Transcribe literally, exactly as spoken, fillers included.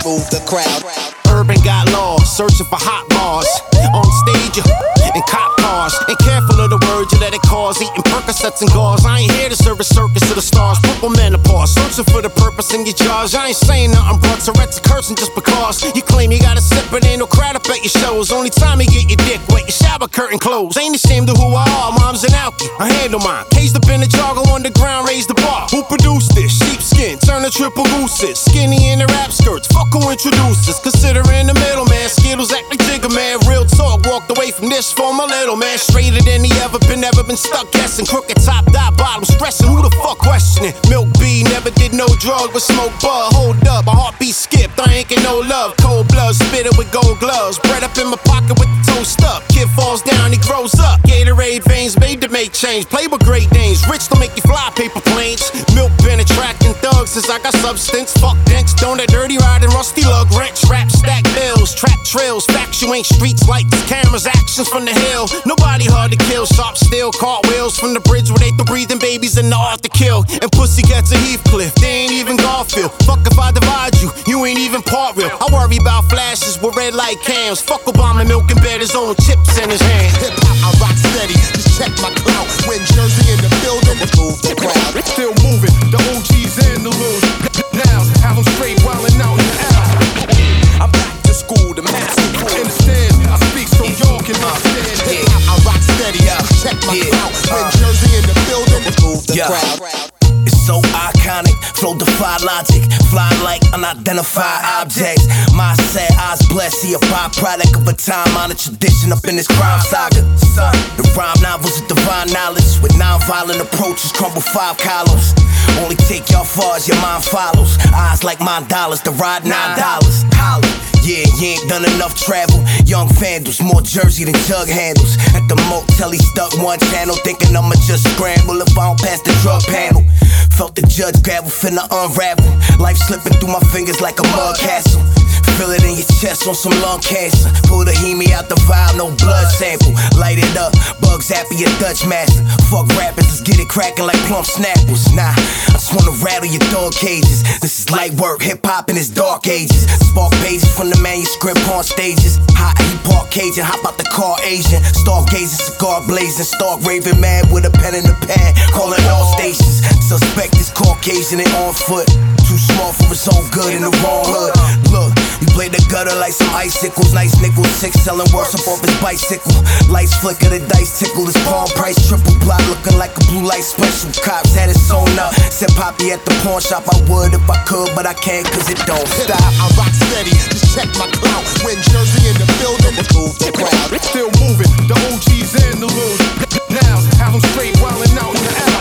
move the crowd. Urban got lost, searching for hot bars. On stage, in cop cars. Ain't careful of the words you let it cause. Eating Percocets and gauze. I ain't here to serve a circus of the stars. Purple menopause, searching for the purpose in your jars. I ain't saying nothing, bro. Tourette's a cursing just because you claim you got a sip, but ain't no crowd up at your shows. Only time you get your dick wet, your shower curtain closed. Ain't ashamed of who I are, mom's an alky. I handle mine. Caged up in the jar, go underground, raise the bar. Who produced this? Sheepskin, turn the triple gooses. Skinny in the rap skirts, fuck who introduced us. Considering the middleman, Skittles act like Jigga Man. Real talk, walked away from this for my little man. Straighter than he ever been, never been stuck guessing. Crooked top, dot, bottom, stressing. Who the fuck questioning? Milk B, never did no drug with smoke bud. Hold up, my heartbeat skipped, I ain't get no love. Cold blood, spit it with gold gloves. Bread up in my pocket with the toast up. Kid falls down, he grows up. Gatorade veins made to make change. Play with great names, rich to make you fly paper planes. Milk been attracting thugs since I got substance. Fuck dinks, don't that dirty riding rusty lug wrench. Rap stack bills, trap trails. Facts you ain't streets, lights, cameras, actions from the hill. Nobody hard to kill, sharp steel, cartwheels from the bridge where they throw breathing babies in the art to kill. And pussy gets a Heathcliff, they ain't even Garfield. Fuck if I divide you, you ain't even part real. I worry about flashes with red light cams. Fuck Obama milk and bed, his own chips in his hand. Hip hop, I rock steady, just check my clout. When Jersey in the building, Move the crowd. still moving, the O Gs and the lows. Now, have them straight wildin' out in the out. I'm back to school, the master cool. Understand, I speak so y'all can understand. Hip hop, I rock steady, just check my Yeah. clout. When Jersey in the building, Move the Yeah. crowd. It's so iconic, flow defy logic, fly like unidentified objects. My sad eyes blessed, see a byproduct of a time-honored tradition up in this crime saga. Son, the rhyme novels of divine knowledge with non-violent approaches crumble five columns. Only take y'all far as your mind follows. Eyes like mine dollars, to ride nine dollars. Holla. Yeah, you ain't done enough travel. Young vandals, more Jersey than jug handles. At the motel, he stuck one channel, thinking I'ma just scramble if I don't pass the drug panel. Felt the judge gravel, finna unravel. Life slipping through my fingers like a mud castle. Feel it in your chest on some lung cancer. Pull the hemi out the vial, no blood sample. Light it up, bugs happy a Dutch master. Fuck rappers, let's get it cracking like plump snappers. Nah, I just wanna rattle your dog cages. This is light work, hip hop in its dark ages. Spark pages from the manuscript on stages. Hot heat park Cajun, hop out the car Asian. Star gazing, cigar blazing, stark raving mad with a pen in the pad. Calling all stations. Suspect is Caucasian and on foot. Too small for his own good in the wrong hood. Look, we play the gutter like some icicles. Nice nickel, six selling worse up off his bicycle. Lights flicker, the dice tickle. His palm price triple plot looking like a blue light special. Cops had it sewn up. Said Poppy at the pawn shop. I would if I could, but I can't cause it don't hip stop. hop, I rock steady, just check my clout. When Jersey in the building, Move the crowd. still moving, the O Gs and the lows. Now, have them straight wildin' out in the out.